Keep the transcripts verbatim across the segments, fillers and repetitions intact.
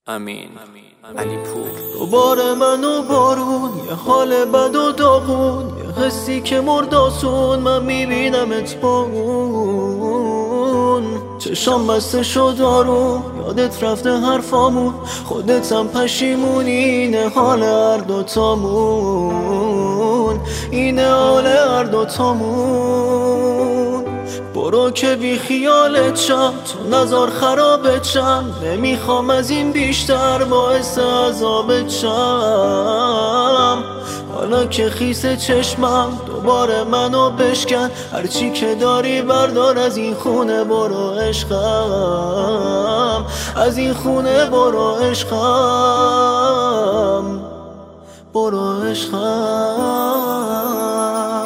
امین علی پور. دوباره من و بارون، یه حال بد و داغون، یه حسی که مرداسون. من میبینمت با اون چشام بسته شد آروم، یادت رفته حرفامون، خودتم پشیمونی. اینه حال هر دوتامون، اینه حال هر دوتامون. برو که بی خیالت شم، تو نزار خرابت شم. نمیخوام از این بیشتر باعث عذابت شم. حالا که خیس چشمم دوباره منو بشکن، هرچی که داری بردار از این خونه برو عشقم. از این خونه برو عشقم، برو عشقم.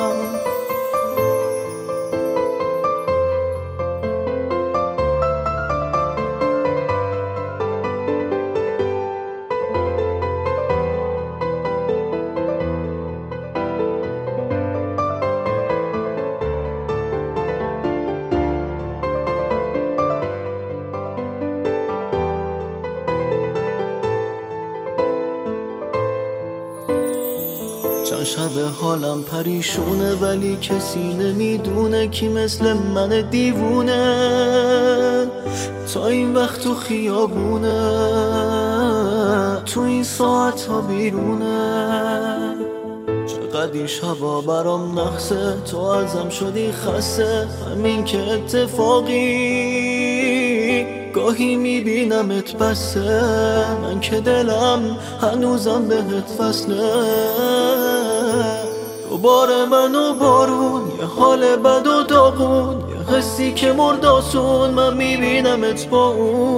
چند شب حالم پریشونه، ولی کسی نمیدونه کی مثل من دیوونه. تا این وقت تو خیابونه، تو این ساعت ها بیرونه. چقدر این شبا برام نقصه، تو ازم شدی خسته. همین که اتفاقی گاهی میبینمت بسه، من که دلم هنوزم بهت فصله. دوباره من و بارون، یه حال بد و داغون، یه حسی که مرداسون. من میبینمت با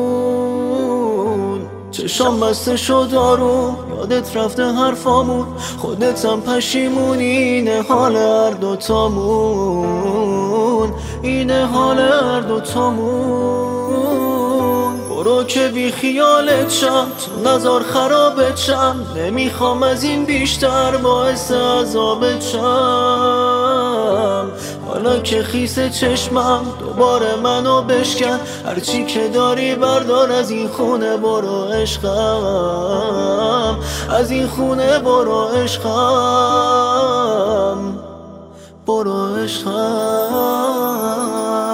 اون چشام بسته شد آروم، یادت رفته حرفامون، خودتم پشیمونی. اینه حال هر دوتامون، اینه حال هر دوتامون. برو که بی خیالت شم، تو نزار خرابت شم. نمیخوام از این بیشتر باعث عذابت شم. حالا که خیس چشمم دوباره منو بشکن، هرچی که داری بردار از این خونه برو عشقم. از این خونه برو عشقم، برو عشقم.